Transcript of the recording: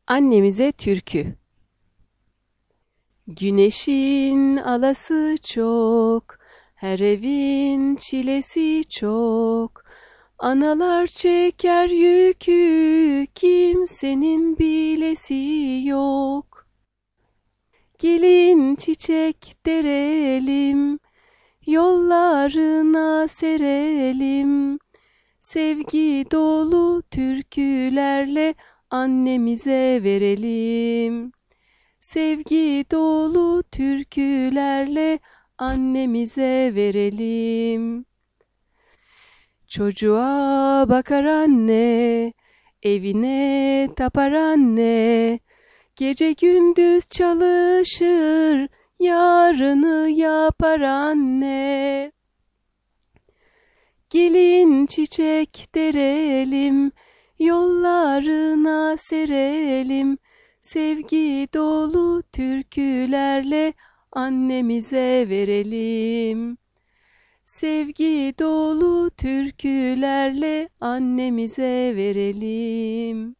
Annemize türkü. Güneşin alası çok, her evin çilesi çok. Analar çeker yükü, kimsenin bilesi yok. Gelin çiçek derelim, yollarına serelim. Sevgi dolu türkülerle annemize verelim. Sevgi dolu türkülerle annemize verelim. Çocuğa bakar anne, evine tapar anne. Gece gündüz çalışır, yarını yapar anne. Gelin çiçek derelim, yollarına serelim. Sevgi dolu türkülerle annemize verelim. Sevgi dolu türkülerle annemize verelim.